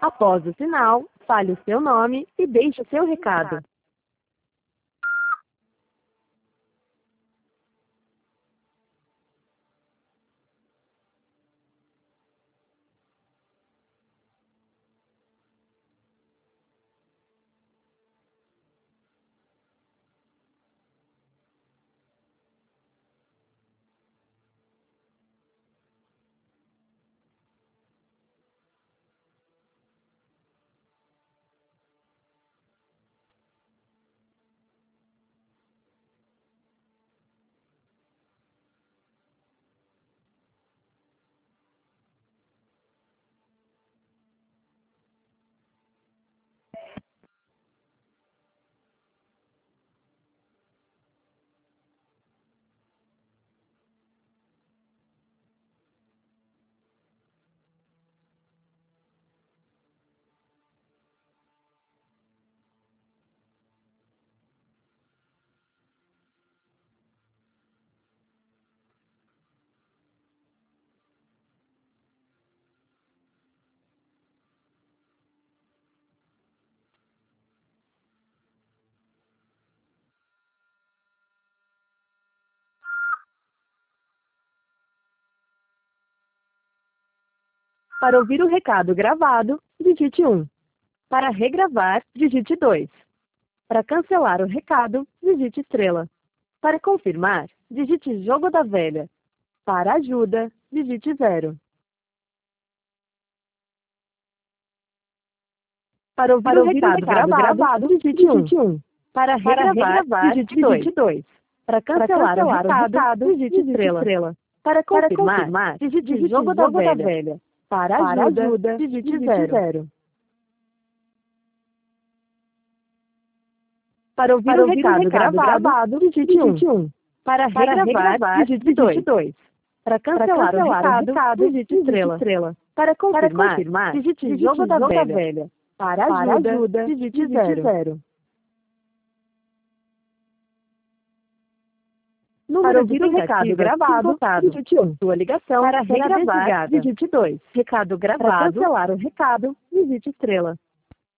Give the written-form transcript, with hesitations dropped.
Após o sinal, fale o seu nome e deixe o seu recado. Para ouvir o recado gravado, digite 1. Para regravar, digite 2. Para cancelar o recado, digite estrela. Para confirmar, digite jogo da velha. Para ajuda, digite 0. Para ouvir o recado gravado, digite 1. Para regravar, digite 2. Para cancelar o recado, digite estrela. Para confirmar, digite jogo da velha. Para ajuda, digite 0. Para ouvir o recado gravado, digite 1. Para regravar, digite 2. Para cancelar o recado, digite estrela. Para confirmar, digite jogo da velha. Para ajuda, digite 0. Para ouvir o recado gravado, digite 1. Sua ligação para regravar, digite 2. Recado gravado. Para cancelar o recado, digite estrela.